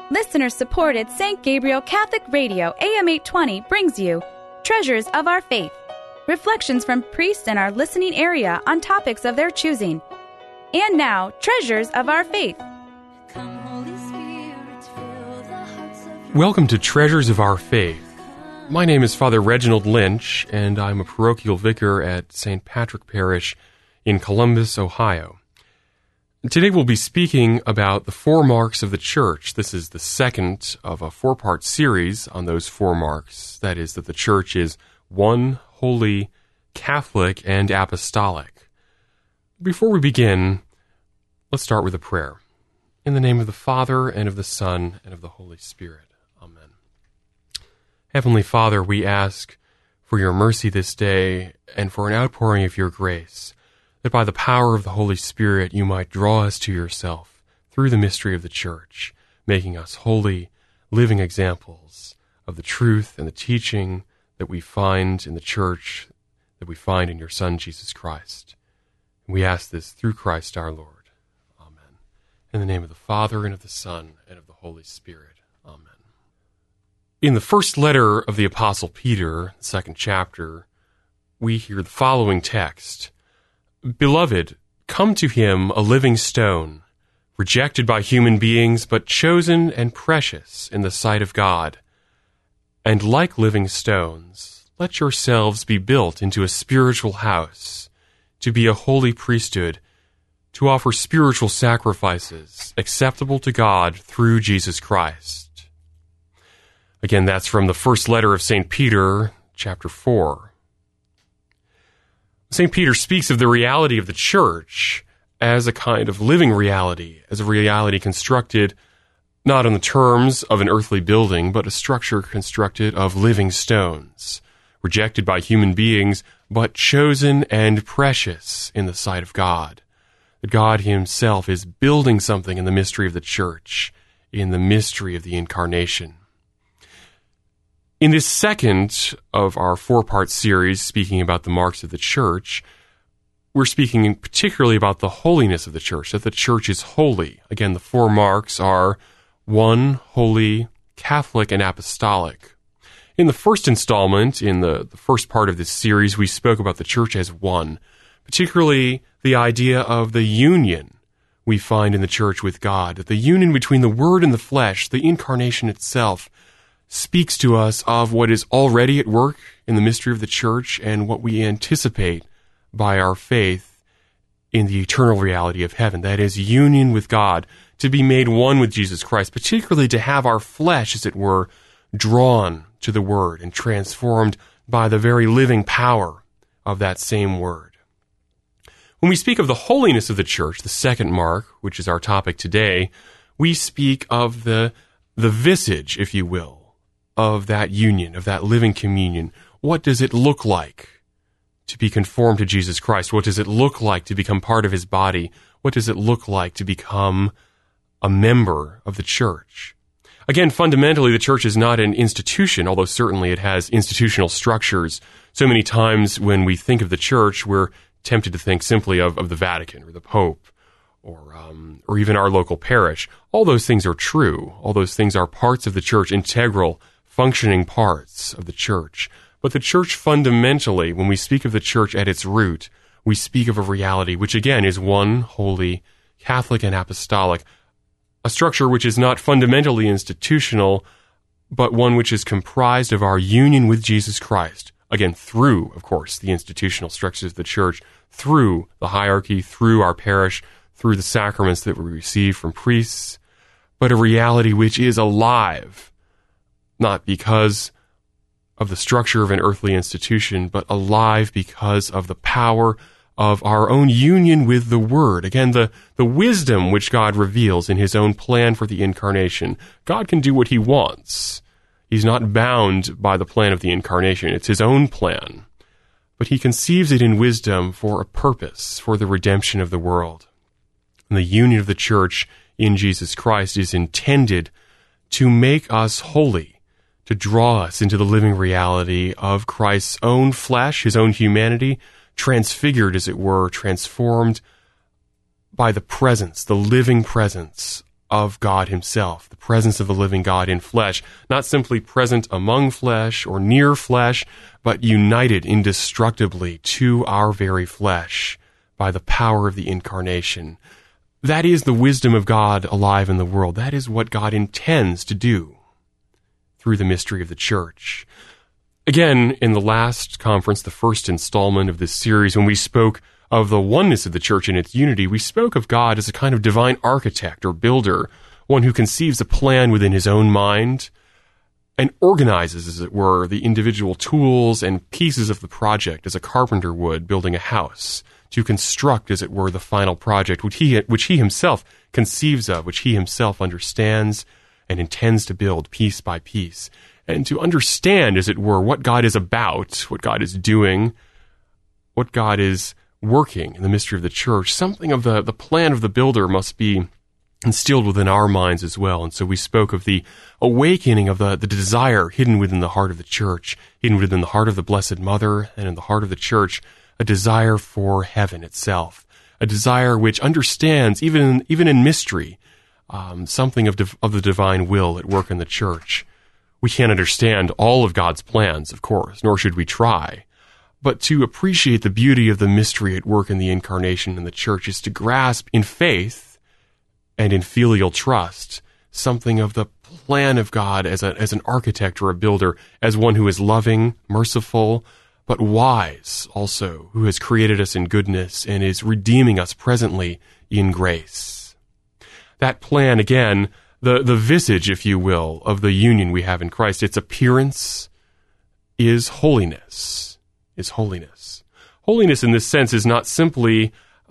Listener-supported St. Gabriel Catholic Radio AM 820 brings you Treasures of Our Faith, reflections from priests in our listening area on topics of their choosing. And now, Treasures of Our Faith. Come, Holy Spirit, fill the hearts of Welcome to Treasures of Our Faith. My name is Father Reginald Lynch, and I'm a parochial vicar at St. Patrick Parish in Columbus, Ohio. Today we'll be speaking about the four marks of the Church. This is the second of a four-part series on those four marks. That is, that the Church is one, holy, Catholic, and apostolic. Before we begin, let's start with a prayer. In the name of the Father, and of the Son, and of the Holy Spirit. Amen. Heavenly Father, we ask for your mercy this day, and for an outpouring of your grace, that by the power of the Holy Spirit you might draw us to yourself through the mystery of the Church, making us holy, living examples of the truth and the teaching that we find in the Church, that we find in your Son, Jesus Christ. And we ask this through Christ our Lord. Amen. In the name of the Father, and of the Son, and of the Holy Spirit. Amen. In the first letter of the Apostle Peter, the second chapter, we hear the following text: Beloved, come to him a living stone, rejected by human beings, but chosen and precious in the sight of God. And like living stones, let yourselves be built into a spiritual house, to be a holy priesthood, to offer spiritual sacrifices acceptable to God through Jesus Christ. Again, that's from the first letter of St. Peter, chapter 4. St. Peter speaks of the reality of the Church as a kind of living reality, as a reality constructed not on the terms of an earthly building, but a structure constructed of living stones, rejected by human beings, but chosen and precious in the sight of God. That God himself is building something in the mystery of the Church, in the mystery of the Incarnation. In this second of our four-part series, speaking about the marks of the Church, we're speaking particularly about the holiness of the Church, that the Church is holy. Again, the four marks are one, holy, Catholic, and apostolic. In the first installment, in the first part of this series, we spoke about the Church as one, particularly the idea of the union we find in the Church with God, that the union between the Word and the flesh, the Incarnation itself, speaks to us of what is already at work in the mystery of the Church and what we anticipate by our faith in the eternal reality of heaven. That is, union with God, to be made one with Jesus Christ, particularly to have our flesh, as it were, drawn to the Word and transformed by the very living power of that same Word. When we speak of the holiness of the Church, the second mark, which is our topic today, we speak of the visage, if you will, of that union, of that living communion. What does it look like to be conformed to Jesus Christ? What does it look like to become part of his body? What does it look like to become a member of the Church? Again, fundamentally, the Church is not an institution, although certainly it has institutional structures. So many times when we think of the Church, we're tempted to think simply of the Vatican or the Pope or even our local parish. All those things are true. All those things are parts of the Church, integral, functioning parts of the Church. But the Church fundamentally, when we speak of the Church at its root, we speak of a reality which again is one, holy, Catholic, and apostolic, a structure which is not fundamentally institutional, but one which is comprised of our union with Jesus Christ, again through, of course, the institutional structures of the Church, through the hierarchy, through our parish, through the sacraments that we receive from priests, but a reality which is alive, not because of the structure of an earthly institution, but alive because of the power of our own union with the Word. Again, the wisdom which God reveals in his own plan for the Incarnation. God can do what he wants. He's not bound by the plan of the Incarnation. It's his own plan. But he conceives it in wisdom for a purpose, for the redemption of the world. And the union of the Church in Jesus Christ is intended to make us holy, to draw us into the living reality of Christ's own flesh, his own humanity, transfigured, as it were, transformed by the presence, the living presence of God himself, the presence of the living God in flesh, not simply present among flesh or near flesh, but united indestructibly to our very flesh by the power of the incarnation. That is the wisdom of God alive in the world. That is what God intends to do through the mystery of the church. Again, in the last conference, the first installment of this series, when we spoke of the oneness of the church and its unity, we spoke of God as a kind of divine architect or builder, one who conceives a plan within his own mind and organizes, as it were, the individual tools and pieces of the project as a carpenter would building a house, to construct, as it were, the final project, which he himself conceives of, which he himself understands and intends to build piece by piece, and to understand, as it were, what God is about, what God is doing, what God is working in the mystery of the church. Something of the plan of the builder must be instilled within our minds as well. And so we spoke of the awakening of the desire hidden within the heart of the church, hidden within the heart of the Blessed Mother and in the heart of the church, a desire for heaven itself, a desire which understands, even in mystery, something of the divine will at work in the church. We can't understand all of God's plans, of course, nor should we try. But to appreciate the beauty of the mystery at work in the incarnation in the church is to grasp in faith and in filial trust something of the plan of God as an architect or a builder, as one who is loving, merciful, but wise also, who has created us in goodness and is redeeming us presently in grace. That plan, again, the visage, if you will, of the union we have in Christ, its appearance is holiness. Holiness in this sense is not simply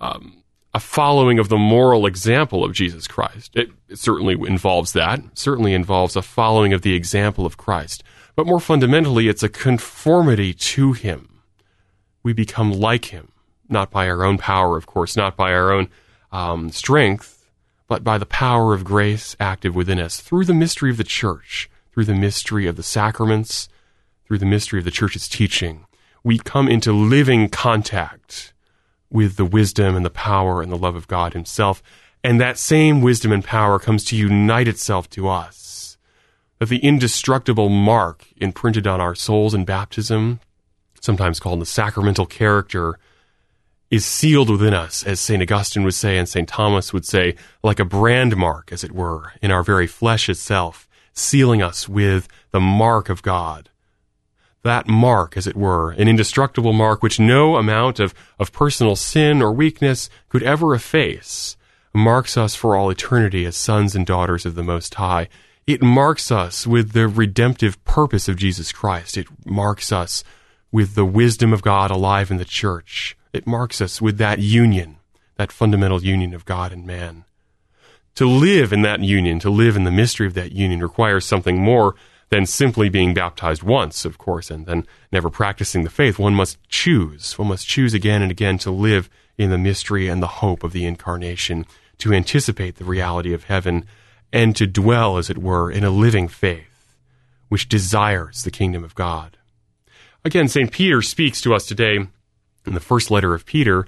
a following of the moral example of Jesus Christ. It certainly involves that, certainly involves a following of the example of Christ. But more fundamentally, it's a conformity to him. We become like him, not by our own power, of course, not by our own strength, but by the power of grace active within us through the mystery of the church, through the mystery of the sacraments, through the mystery of the church's teaching. We come into living contact with the wisdom and the power and the love of God himself, and that same wisdom and power comes to unite itself to us. That the indestructible mark imprinted on our souls in baptism, sometimes called the sacramental character, is sealed within us, as St. Augustine would say and St. Thomas would say, like a brand mark, as it were, in our very flesh itself, sealing us with the mark of God. That mark, as it were, an indestructible mark which no amount of personal sin or weakness could ever efface, marks us for all eternity as sons and daughters of the Most High. It marks us with the redemptive purpose of Jesus Christ. It marks us with the wisdom of God alive in the church. It marks us with that union, that fundamental union of God and man. To live in that union, to live in the mystery of that union, requires something more than simply being baptized once, of course, and then never practicing the faith. One must choose. One must choose again and again to live in the mystery and the hope of the incarnation, to anticipate the reality of heaven, and to dwell, as it were, in a living faith, which desires the kingdom of God. Again, St. Peter speaks to us today, in the first letter of Peter,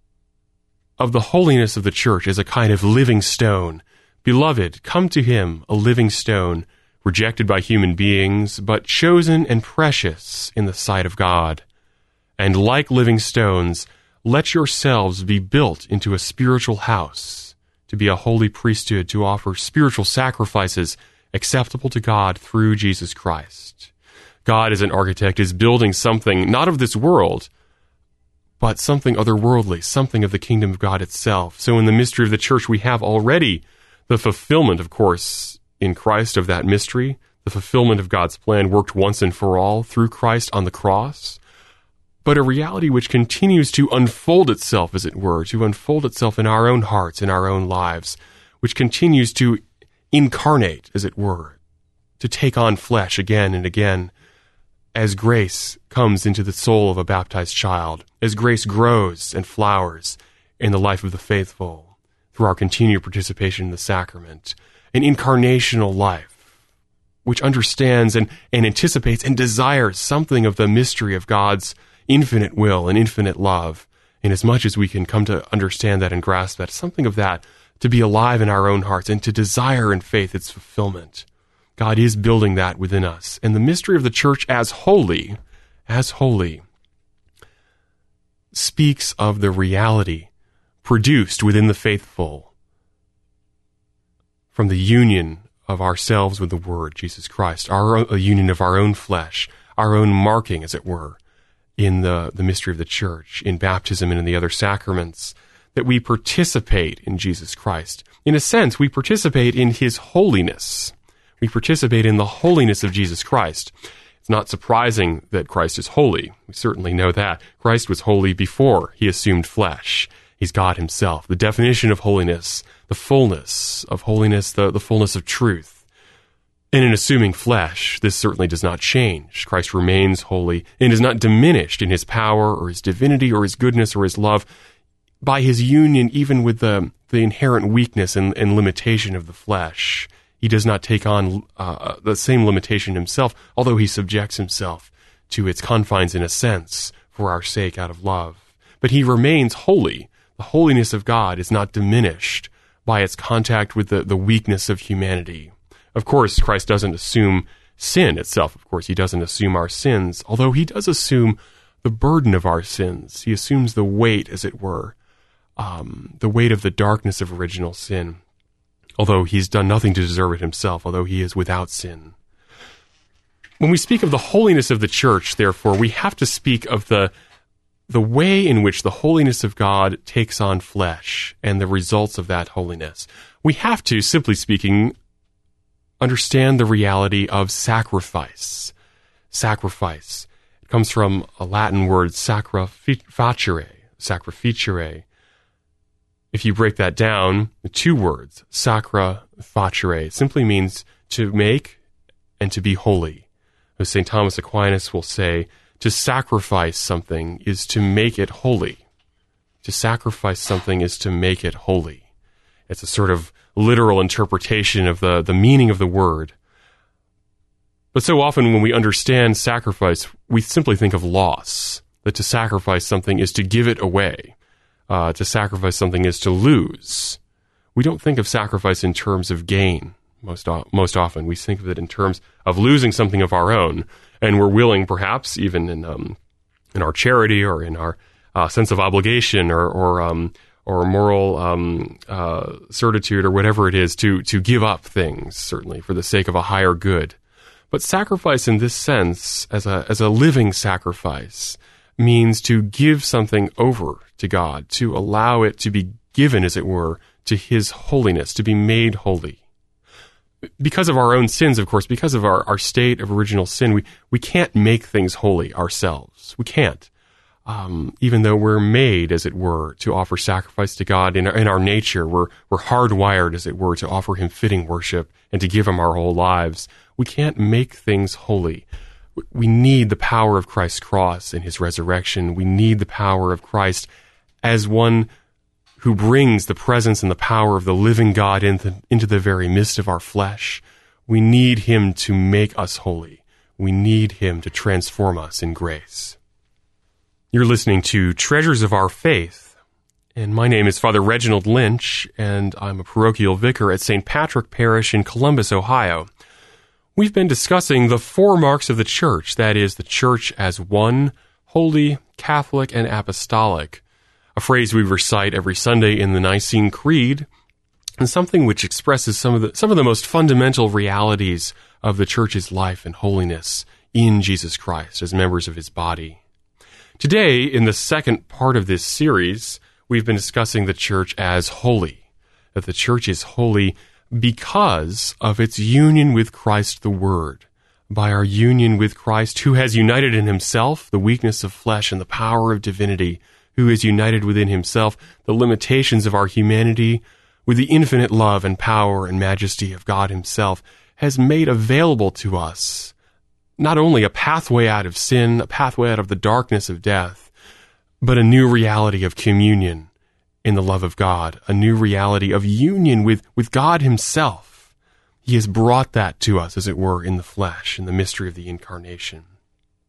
of the holiness of the church as a kind of living stone. Beloved, come to him, a living stone, rejected by human beings, but chosen and precious in the sight of God. And like living stones, let yourselves be built into a spiritual house, to be a holy priesthood, to offer spiritual sacrifices acceptable to God through Jesus Christ. God, as an architect, is building something not of this world, but something otherworldly, something of the kingdom of God itself. So in the mystery of the church, we have already the fulfillment, of course, in Christ of that mystery, the fulfillment of God's plan worked once and for all through Christ on the cross, but a reality which continues to unfold itself, as it were, to unfold itself in our own hearts, in our own lives, which continues to incarnate, as it were, to take on flesh again and again, as grace comes into the soul of a baptized child, as grace grows and flowers in the life of the faithful through our continued participation in the sacrament. An incarnational life, which understands and anticipates and desires something of the mystery of God's infinite will and infinite love, inasmuch as we can come to understand that and grasp that, something of that to be alive in our own hearts and to desire in faith its fulfillment. God is building that within us. And the mystery of the church as holy, speaks of the reality produced within the faithful from the union of ourselves with the Word, Jesus Christ, a union of our own flesh, our own marking, as it were, in the mystery of the church, in baptism and in the other sacraments, that we participate in Jesus Christ. In a sense, we participate in His holiness. We participate in the holiness of Jesus Christ. It's not surprising that Christ is holy. We certainly know that. Christ was holy before He assumed flesh. He's God Himself. The definition of holiness, the fullness of holiness, the fullness of truth. And in assuming flesh, this certainly does not change. Christ remains holy and is not diminished in His power or His divinity or His goodness or His love by His union even with the inherent weakness and limitation of the flesh. He does not take on the same limitation Himself, although He subjects Himself to its confines in a sense for our sake out of love. But He remains holy. The holiness of God is not diminished by its contact with the weakness of humanity. Of course, Christ doesn't assume sin itself. Of course, He doesn't assume our sins, although He does assume the burden of our sins. He assumes the weight, as it were, the weight of the darkness of original sin, although He's done nothing to deserve it Himself, although He is without sin. When we speak of the holiness of the church, therefore, we have to speak of the way in which the holiness of God takes on flesh and the results of that holiness. We have to, simply speaking, understand the reality of sacrifice. Sacrifice. It comes from a Latin word, sacra facere. If you break that down, the two words, sacra facere, simply means to make and to be holy. As St. Thomas Aquinas will say, to sacrifice something is to make it holy. To sacrifice something is to make it holy. It's a sort of literal interpretation of the meaning of the word. But so often when we understand sacrifice, we simply think of loss. That to sacrifice something is to give it away. To sacrifice something is to lose. We don't think of sacrifice in terms of gain. Most often we think of it in terms of losing something of our own, and we're willing, perhaps even in our charity or in our sense of obligation or moral certitude or whatever it is, to give up things, certainly for the sake of a higher good. But sacrifice in this sense, as a living sacrifice, means to give something over to God, to allow it to be given, as it were, to His holiness, to be made holy. Because of our own sins, of course, because of our state of original sin, we can't make things holy ourselves. We can't. Even though we're made, as it were, to offer sacrifice to God in our nature, we're hardwired, as it were, to offer Him fitting worship and to give Him our whole lives. We can't make things holy. We need the power of Christ's cross and His resurrection. We need the power of Christ as one who brings the presence and the power of the living God into the very midst of our flesh. We need Him to make us holy. We need Him to transform us in grace. You're listening to Treasures of Our Faith, and my name is Father Reginald Lynch, and I'm a parochial vicar at St. Patrick Parish in Columbus, Ohio. We've been discussing the four marks of the Church, that is, the Church as one, holy, Catholic, and apostolic, a phrase we recite every Sunday in the Nicene Creed, and something which expresses some of the most fundamental realities of the Church's life and holiness in Jesus Christ as members of His body. Today, in the second part of this series, we've been discussing the Church as holy, that the Church is holy because of its union with Christ the Word. By our union with Christ, who has united in Himself the weakness of flesh and the power of divinity, who has united within Himself the limitations of our humanity with the infinite love and power and majesty of God Himself, has made available to us not only a pathway out of sin, a pathway out of the darkness of death, but a new reality of communion in the love of God, a new reality of union with God Himself. He has brought that to us, as it were, in the flesh, in the mystery of the Incarnation.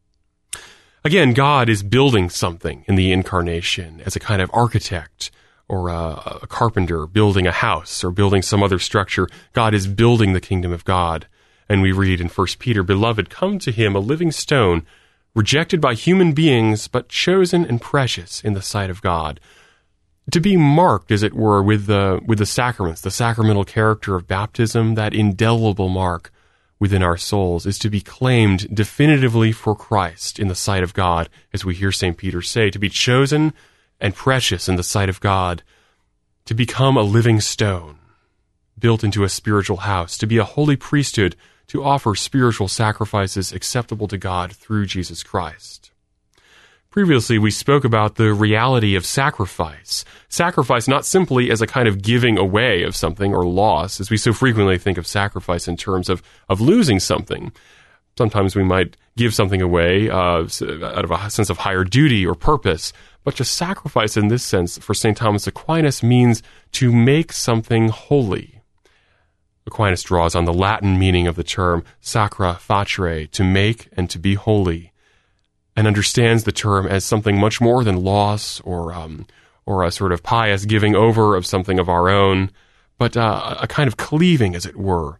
Again, God is building something in the Incarnation as a kind of architect or a carpenter building a house or building some other structure. God is building the kingdom of God. And we read in 1 Peter, "Beloved, come to him, a living stone, rejected by human beings, but chosen and precious in the sight of God." To be marked, as it were, with the sacraments, the sacramental character of baptism, that indelible mark within our souls, is to be claimed definitively for Christ in the sight of God, as we hear St. Peter say, to be chosen and precious in the sight of God, to become a living stone, built into a spiritual house, to be a holy priesthood, to offer spiritual sacrifices acceptable to God through Jesus Christ. Previously, we spoke about the reality of sacrifice. Sacrifice not simply as a kind of giving away of something or loss, as we so frequently think of sacrifice in terms of losing something. Sometimes we might give something away out of a sense of higher duty or purpose. But to sacrifice in this sense, for St. Thomas Aquinas, means to make something holy. Aquinas draws on the Latin meaning of the term sacra facere, to make and to be holy, and understands the term as something much more than loss or a sort of pious giving over of something of our own, but a kind of cleaving, as it were,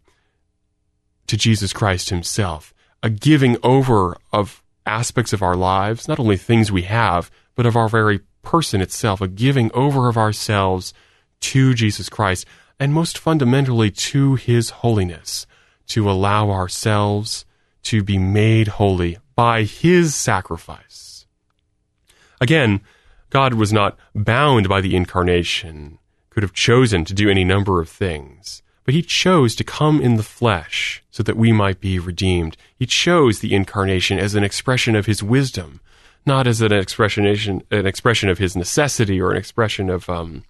to Jesus Christ himself, a giving over of aspects of our lives, not only things we have, but of our very person itself, a giving over of ourselves to Jesus Christ, and most fundamentally to his holiness, to allow ourselves to be made holy by his sacrifice. Again, God was not bound by the incarnation, could have chosen to do any number of things, but he chose to come in the flesh so that we might be redeemed. He chose the incarnation as an expression of his wisdom, not as an expression of his necessity or an expression of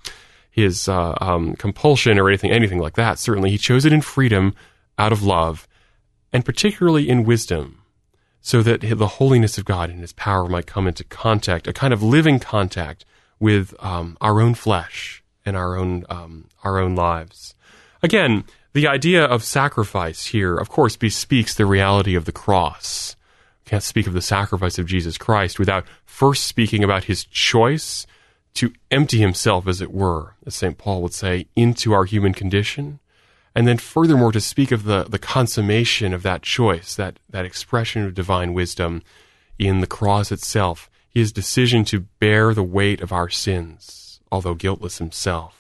his compulsion or anything like that. Certainly, he chose it in freedom, out of love, and particularly in wisdom, so that the holiness of God and his power might come into contact, a kind of living contact with our own flesh and our own lives. Again, the idea of sacrifice here, of course, bespeaks the reality of the cross. We can't speak of the sacrifice of Jesus Christ without first speaking about his choice to empty himself, as it were, as St. Paul would say, into our human condition, and then furthermore to speak of the consummation of that choice, that expression of divine wisdom in the cross itself, his decision to bear the weight of our sins, although guiltless himself.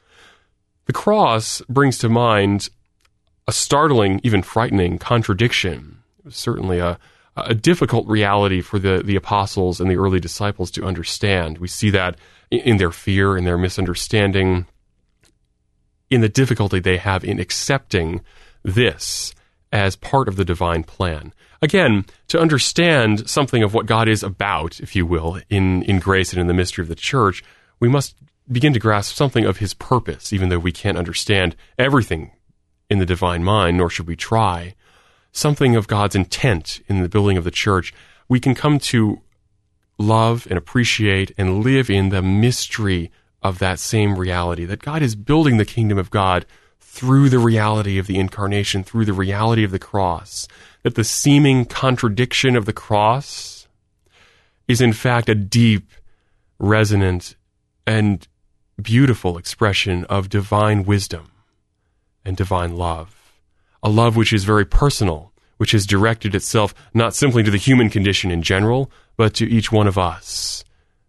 The cross brings to mind a startling, even frightening contradiction. It was certainly a difficult reality for the apostles and the early disciples to understand. We see that in their fear, in their misunderstanding, in the difficulty they have in accepting this as part of the divine plan. Again, to understand something of what God is about, if you will, in grace and in the mystery of the church, we must begin to grasp something of his purpose, even though we can't understand everything in the divine mind, nor should we try. Something of God's intent in the building of the church. We can come to love and appreciate and live in the mystery of that same reality, that God is building the kingdom of God through the reality of the incarnation, through the reality of the cross, that the seeming contradiction of the cross is in fact a deep, resonant, and beautiful expression of divine wisdom and divine love. A love which is very personal, which has directed itself not simply to the human condition in general, but to each one of us,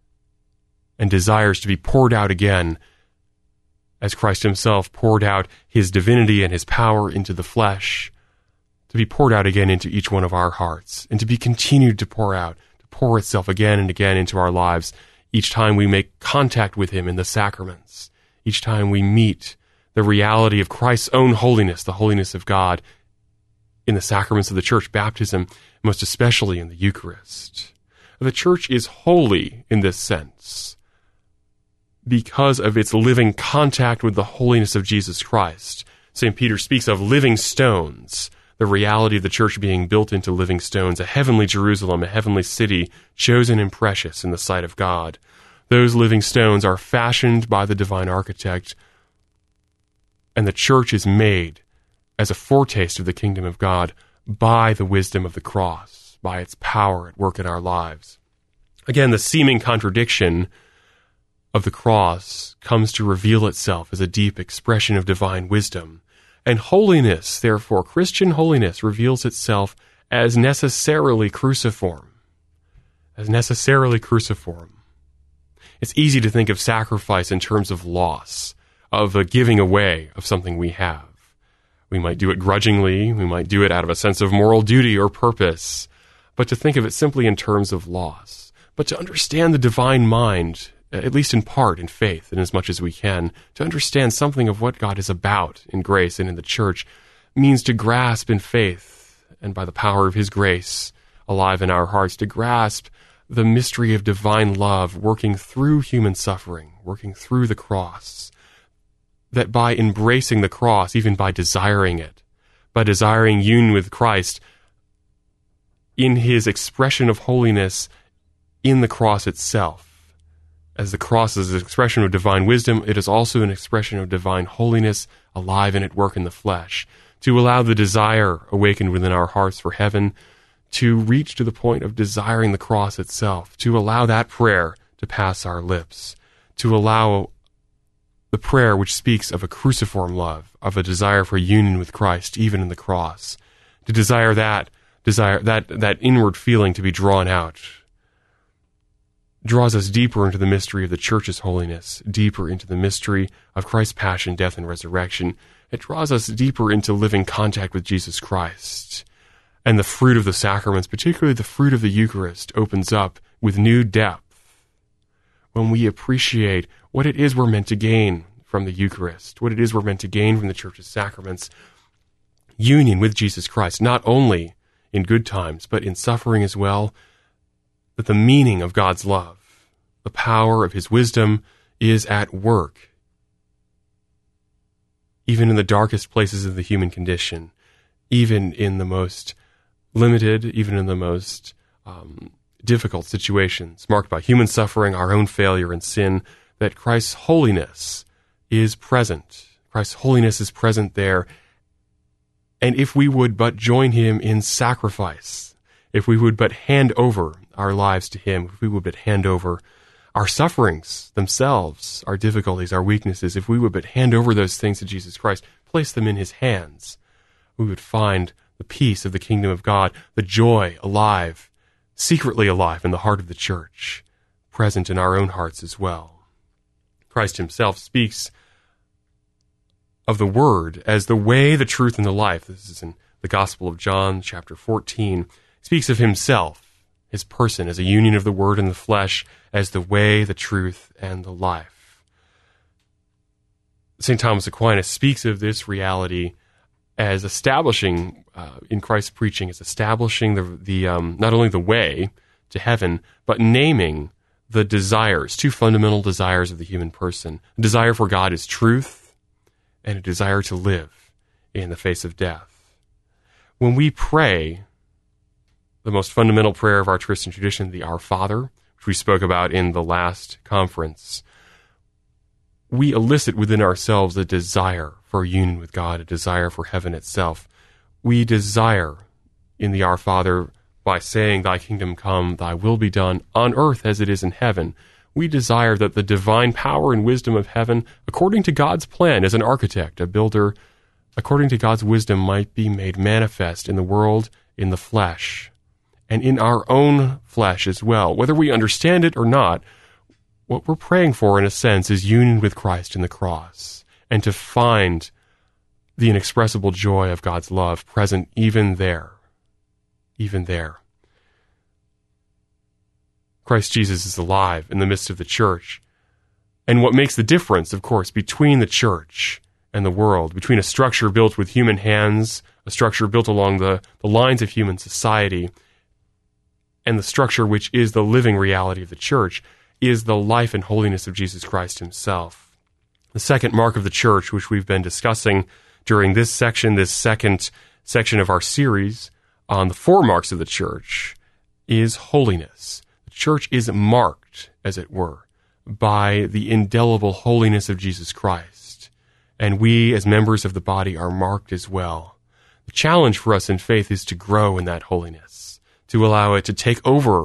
and desires to be poured out again as Christ himself poured out his divinity and his power into the flesh, to be poured out again into each one of our hearts, and to be continued to pour itself again and again into our lives each time we make contact with him in the sacraments, each time we meet the reality of Christ's own holiness, the holiness of God, in the sacraments of the church, baptism, most especially in the Eucharist. The church is holy in this sense because of its living contact with the holiness of Jesus Christ. St. Peter speaks of living stones, the reality of the church being built into living stones, a heavenly Jerusalem, a heavenly city, chosen and precious in the sight of God. Those living stones are fashioned by the divine architect, and the church is made as a foretaste of the kingdom of God by the wisdom of the cross, by its power at work in our lives. Again, the seeming contradiction of the cross comes to reveal itself as a deep expression of divine wisdom. And holiness, therefore, Christian holiness reveals itself as necessarily cruciform. As necessarily cruciform. It's easy to think of sacrifice in terms of loss, of a giving away of something we have. We might do it grudgingly, we might do it out of a sense of moral duty or purpose, but to think of it simply in terms of loss. But to understand the divine mind, at least in part, in faith, and as much as we can, to understand something of what God is about in grace and in the church, means to grasp in faith, and by the power of His grace alive in our hearts, to grasp the mystery of divine love working through human suffering, working through the cross, that by embracing the cross, even by desiring it, by desiring union with Christ, in His expression of holiness in the cross itself, as the cross is an expression of divine wisdom, it is also an expression of divine holiness alive and at work in the flesh, to allow the desire awakened within our hearts for heaven to reach to the point of desiring the cross itself, to allow that prayer to pass our lips, to allow the prayer which speaks of a cruciform love, of a desire for union with Christ, even in the cross, to desire that inward feeling to be drawn out, draws us deeper into the mystery of the church's holiness, deeper into the mystery of Christ's passion, death, and resurrection. It draws us deeper into living contact with Jesus Christ. And the fruit of the sacraments, particularly the fruit of the Eucharist, opens up with new depth when we appreciate what it is we're meant to gain from the Eucharist, what it is we're meant to gain from the Church's sacraments. Union with Jesus Christ, not only in good times, but in suffering as well, that the meaning of God's love, the power of His wisdom is at work, even in the darkest places of the human condition, even in the most limited, even in the most difficult situations, marked by human suffering, our own failure and sin, that Christ's holiness is present. Christ's holiness is present there. And if we would but join Him in sacrifice, if we would but hand over our lives to Him, if we would but hand over our sufferings themselves, our difficulties, our weaknesses, if we would but hand over those things to Jesus Christ, place them in His hands, we would find the peace of the kingdom of God, the joy alive, secretly alive in the heart of the church, present in our own hearts as well. Christ Himself speaks of the Word as the way, the truth, and the life. This is in the Gospel of John, chapter 14. He speaks of Himself, His person, as a union of the Word and the flesh, as the way, the truth, and the life. St. Thomas Aquinas speaks of this reality as establishing, in Christ's preaching, as establishing the not only the way to heaven, but naming the desires, two fundamental desires of the human person. A desire for God is truth, and a desire to live in the face of death. When we pray the most fundamental prayer of our Christian tradition, the Our Father, which we spoke about in the last conference, we elicit within ourselves a desire for union with God, a desire for heaven itself. We desire in the Our Father, by saying, Thy kingdom come, Thy will be done, on earth as it is in heaven. We desire that the divine power and wisdom of heaven, according to God's plan as an architect, a builder, according to God's wisdom, might be made manifest in the world, in the flesh, and in our own flesh as well. Whether we understand it or not, what we're praying for, in a sense, is union with Christ in the cross, and to find the inexpressible joy of God's love present even there. Even there. Christ Jesus is alive in the midst of the church. And what makes the difference, of course, between the church and the world, between a structure built with human hands, a structure built along the lines of human society, and the structure which is the living reality of the church, is the life and holiness of Jesus Christ Himself. The second mark of the church, which we've been discussing during this second section of our series on the four marks of the church, is holiness. The church is marked, as it were, by the indelible holiness of Jesus Christ. And we, as members of the body, are marked as well. The challenge for us in faith is to grow in that holiness, to allow it to take over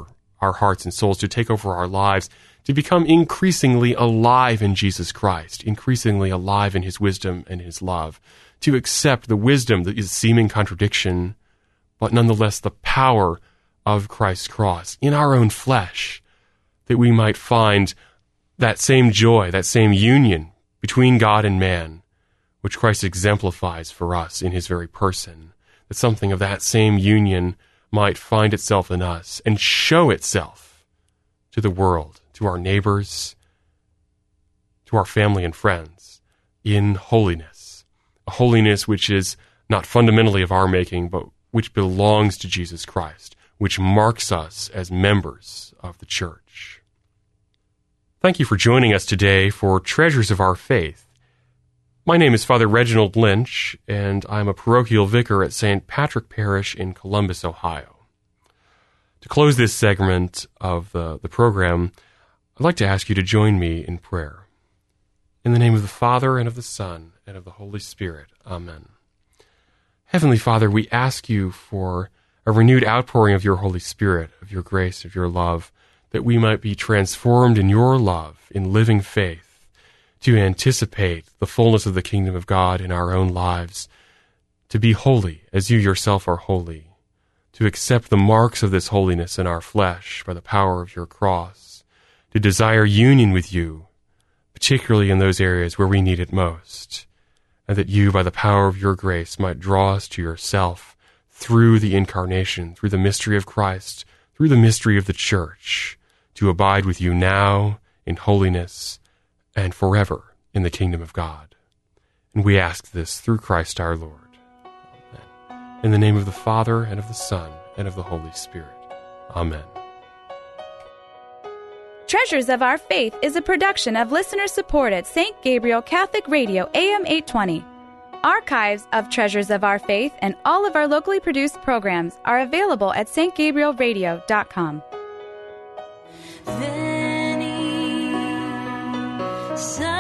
our hearts and souls, to take over our lives, to become increasingly alive in Jesus Christ, increasingly alive in his wisdom and his love, to accept the wisdom that is seeming contradiction, but nonetheless the power of Christ's cross in our own flesh, that we might find that same joy, that same union between God and man, which Christ exemplifies for us in his very person, that something of that same union might find itself in us and show itself to the world, to our neighbors, to our family and friends, in holiness. A holiness which is not fundamentally of our making, but which belongs to Jesus Christ, which marks us as members of the church. Thank you for joining us today for Treasures of Our Faith. My name is Father Reginald Lynch, and I'm a parochial vicar at St. Patrick Parish in Columbus, Ohio. To close this segment of the program, I'd like to ask you to join me in prayer. In the name of the Father, and of the Son, and of the Holy Spirit. Amen. Heavenly Father, we ask you for a renewed outpouring of your Holy Spirit, of your grace, of your love, that we might be transformed in your love, in living faith, to anticipate the fullness of the kingdom of God in our own lives, to be holy as you yourself are holy, to accept the marks of this holiness in our flesh by the power of your cross, to desire union with you, particularly in those areas where we need it most, and that you, by the power of your grace, might draw us to yourself through the incarnation, through the mystery of Christ, through the mystery of the church, to abide with you now in holiness and forever in the kingdom of God. And we ask this through Christ our Lord. Amen. In the name of the Father, and of the Son, and of the Holy Spirit. Amen. Treasures of Our Faith is a production of listener-supported St. Gabriel Catholic Radio AM 820. Archives of Treasures of Our Faith and all of our locally produced programs are available at stgabrielradio.com. Veni,